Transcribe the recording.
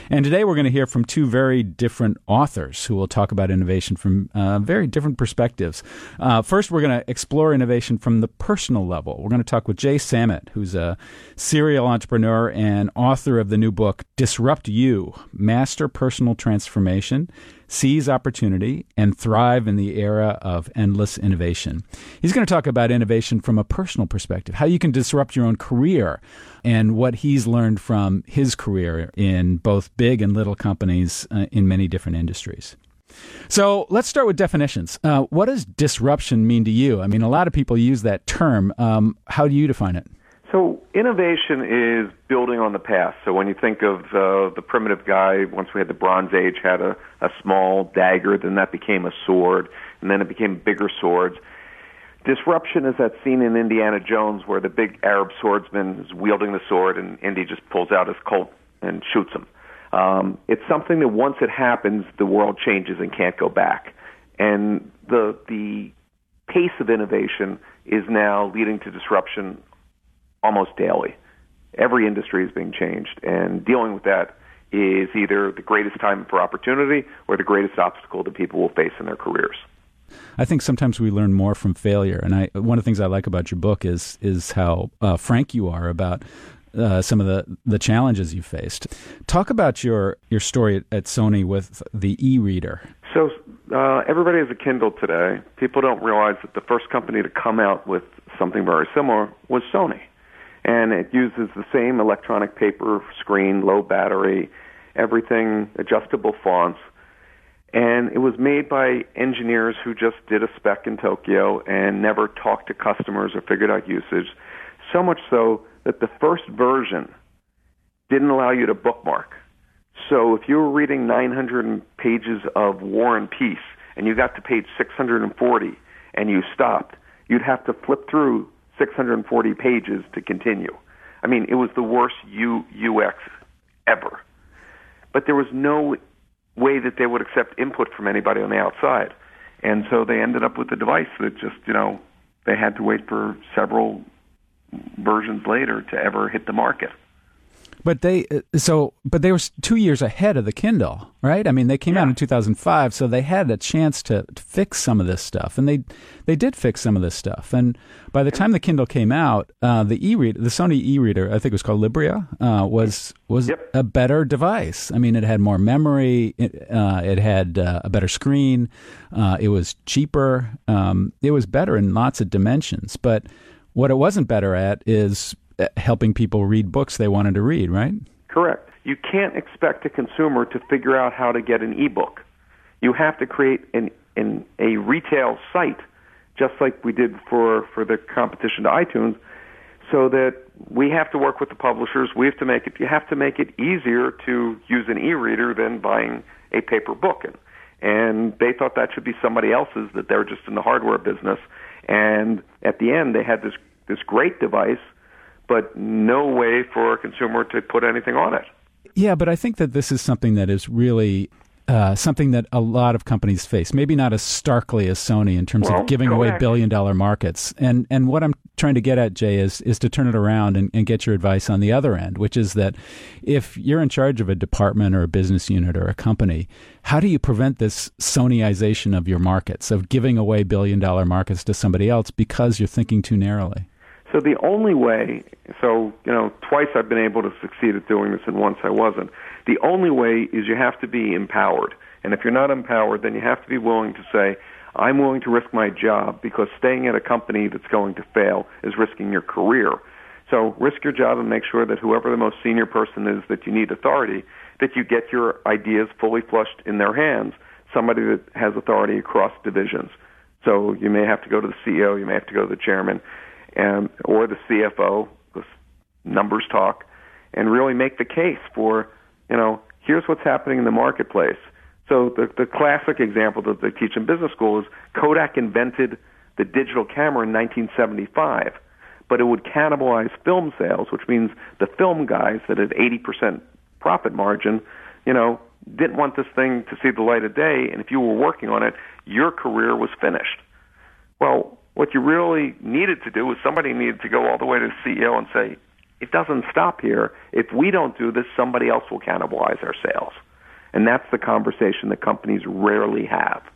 And today we're going to hear from two very different authors who will talk about innovation from very different perspectives. First, we're going to explore innovation from the personal level. We're going to talk with Jay Samit, who's a serial entrepreneur and author of the new book, Disrupt You, Master Personal Transformation, Seize Opportunity, and Thrive in the Era of Endless Innovation. He's going to talk about innovation from a personal perspective, how you can disrupt your own career, and what he's learned from his career in both big and little companies in many different industries. So let's start with definitions. What does disruption mean to you? I mean, a lot of people use that term. How do you define it? So innovation is building on the past. So when you think of the primitive guy, once we had the Bronze Age, had a small dagger, then that became a sword, and then it became bigger swords. Disruption is that scene in Indiana Jones where the big Arab swordsman is wielding the sword and Indy just pulls out his Colt and shoots him. It's something that once it happens, the world changes and can't go back. And the pace of innovation is now leading to disruption almost daily. Every industry is being changed, and dealing with that is either the greatest time for opportunity or the greatest obstacle that people will face in their careers. I think sometimes we learn more from failure, and one of the things I like about your book is how frank you are about some of the challenges you faced. Talk about your story at Sony with the e-reader. So everybody has a Kindle today. People don't realize that the first company to come out with something very similar was Sony. And it uses the same electronic paper screen, low battery, everything, adjustable fonts. And it was made by engineers who just did a spec in Tokyo and never talked to customers or figured out usage. So much so that the first version didn't allow you to bookmark. So if you were reading 900 pages of War and Peace and you got to page 640 and you stopped, you'd have to flip through 640 pages to continue. I mean, it was the worst UX ever. But there was no way that they would accept input from anybody on the outside. And so they ended up with a device that just, they had to wait for several versions later to ever hit the market. But they were 2 years ahead of the Kindle, right? I mean, they came out in 2005, so they had a chance to fix some of this stuff, and they did fix some of this stuff. And by the time the Kindle came out, the Sony e-reader, I think it was called Libria, was a better device. I mean, it had more memory, it had a better screen, it was cheaper, it was better in lots of dimensions. But what it wasn't better at is helping people read books they wanted to read, right? Correct. You can't expect a consumer to figure out how to get an ebook. You have to create a retail site, just like we did for the competition to iTunes, so that we have to work with the publishers. You have to make it easier to use an e-reader than buying a paper book. And they thought that should be somebody else's, that they're just in the hardware business. And at the end, they had this great device, but no way for a consumer to put anything on it. Yeah, but I think that this is something that is really something that a lot of companies face. Maybe not as starkly as Sony in terms of giving away billion-dollar markets. And what I'm trying to get at, Jay, is to turn it around and get your advice on the other end, which is that if you're in charge of a department or a business unit or a company, how do you prevent this Sonyization of your markets, of giving away billion-dollar markets to somebody else because you're thinking too narrowly? So the only way, twice I've been able to succeed at doing this and once I wasn't. The only way is you have to be empowered. And if you're not empowered, then you have to be willing to say, I'm willing to risk my job because staying at a company that's going to fail is risking your career. So risk your job and make sure that whoever the most senior person is that you need authority, that you get your ideas fully flushed in their hands, somebody that has authority across divisions. So you may have to go to the CEO, you may have to go to the chairman, or the CFO, because numbers talk, and really make the case for, here's what's happening in the marketplace. So the classic example that they teach in business school is Kodak invented the digital camera in 1975, but it would cannibalize film sales, which means the film guys that had 80% profit margin, didn't want this thing to see the light of day, and if you were working on it, your career was finished. Well, what you really needed to do was somebody needed to go all the way to the CEO and say, it doesn't stop here. If we don't do this, somebody else will cannibalize our sales. And that's the conversation that companies rarely have.